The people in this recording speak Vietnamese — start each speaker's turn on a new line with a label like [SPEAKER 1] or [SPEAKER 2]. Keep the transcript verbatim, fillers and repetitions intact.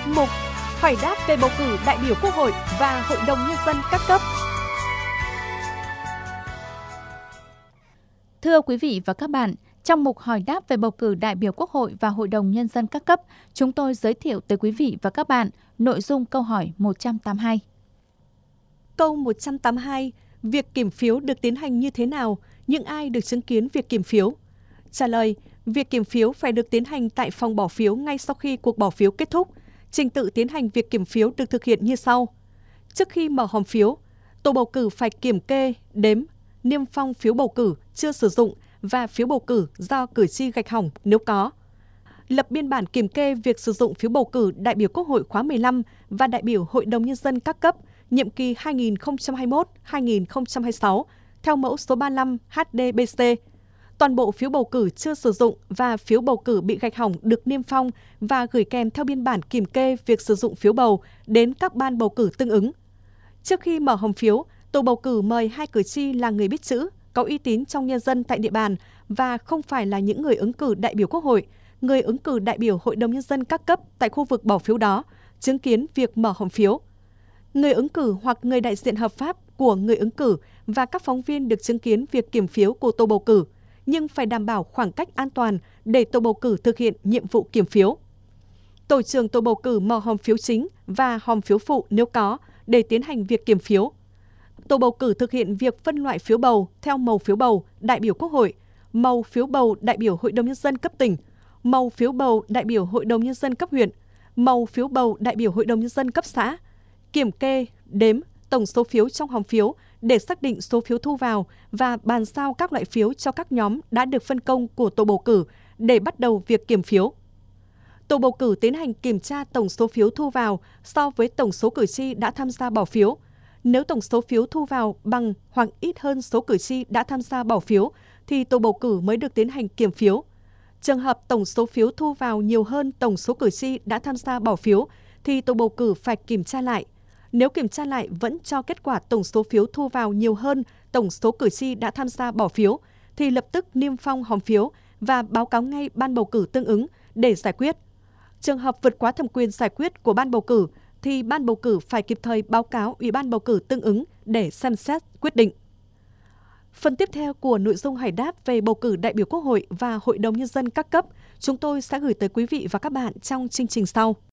[SPEAKER 1] Mục Hỏi đáp về bầu cử đại biểu Quốc hội và Hội đồng Nhân dân các cấp.
[SPEAKER 2] Thưa quý vị và các bạn, trong mục hỏi đáp về bầu cử đại biểu Quốc hội và Hội đồng Nhân dân các cấp, chúng tôi giới thiệu tới quý vị và các bạn nội dung câu hỏi một trăm tám mươi hai.
[SPEAKER 1] Câu một trăm tám mươi hai. Việc kiểm phiếu được tiến hành như thế nào? Những ai được chứng kiến việc kiểm phiếu? Trả lời, việc kiểm phiếu phải được tiến hành tại phòng bỏ phiếu ngay sau khi cuộc bỏ phiếu kết thúc. Trình tự tiến hành việc kiểm phiếu được thực hiện như sau. Trước khi mở hòm phiếu, tổ bầu cử phải kiểm kê, đếm, niêm phong phiếu bầu cử chưa sử dụng và phiếu bầu cử do cử tri gạch hỏng nếu có. Lập biên bản kiểm kê việc sử dụng phiếu bầu cử đại biểu Quốc hội khóa mười lăm và đại biểu Hội đồng Nhân dân các cấp nhiệm kỳ hai nghìn không trăm hai mươi mốt đến hai nghìn không trăm hai mươi sáu theo mẫu số ba mươi lăm H D B C. Toàn bộ phiếu bầu cử chưa sử dụng và phiếu bầu cử bị gạch hỏng được niêm phong và gửi kèm theo biên bản kiểm kê việc sử dụng phiếu bầu đến các ban bầu cử tương ứng. Trước khi mở hòm phiếu, tổ bầu cử mời hai cử tri là người biết chữ, có uy tín trong nhân dân tại địa bàn và không phải là những người ứng cử đại biểu Quốc hội, người ứng cử đại biểu Hội đồng Nhân dân các cấp tại khu vực bỏ phiếu đó, chứng kiến việc mở hòm phiếu. Người ứng cử hoặc người đại diện hợp pháp của người ứng cử và các phóng viên được chứng kiến việc kiểm phiếu của tổ bầu cử, nhưng phải đảm bảo khoảng cách an toàn để tổ bầu cử thực hiện nhiệm vụ kiểm phiếu. Tổ trưởng tổ bầu cử mở hòm phiếu chính và hòm phiếu phụ nếu có để tiến hành việc kiểm phiếu. Tổ bầu cử thực hiện việc phân loại phiếu bầu theo màu phiếu bầu đại biểu Quốc hội, màu phiếu bầu đại biểu Hội đồng Nhân dân cấp tỉnh, màu phiếu bầu đại biểu Hội đồng Nhân dân cấp huyện, màu phiếu bầu đại biểu Hội đồng Nhân dân cấp xã, kiểm kê, đếm tổng số phiếu trong hòm phiếu để xác định số phiếu thu vào và bàn giao các loại phiếu cho các nhóm đã được phân công của tổ bầu cử để bắt đầu việc kiểm phiếu. Tổ bầu cử tiến hành kiểm tra tổng số phiếu thu vào so với tổng số cử tri đã tham gia bỏ phiếu. Nếu tổng số phiếu thu vào bằng hoặc ít hơn số cử tri đã tham gia bỏ phiếu, thì tổ bầu cử mới được tiến hành kiểm phiếu. Trường hợp tổng số phiếu thu vào nhiều hơn tổng số cử tri đã tham gia bỏ phiếu, thì tổ bầu cử phải kiểm tra lại. Nếu kiểm tra lại vẫn cho kết quả tổng số phiếu thu vào nhiều hơn tổng số cử tri đã tham gia bỏ phiếu, thì lập tức niêm phong hòm phiếu và báo cáo ngay ban bầu cử tương ứng để giải quyết. Trường hợp vượt quá thẩm quyền giải quyết của ban bầu cử, thì ban bầu cử phải kịp thời báo cáo Ủy ban bầu cử tương ứng để xem xét quyết định. Phần tiếp theo của nội dung hỏi đáp về bầu cử đại biểu Quốc hội và Hội đồng Nhân dân các cấp, chúng tôi sẽ gửi tới quý vị và các bạn trong chương trình sau.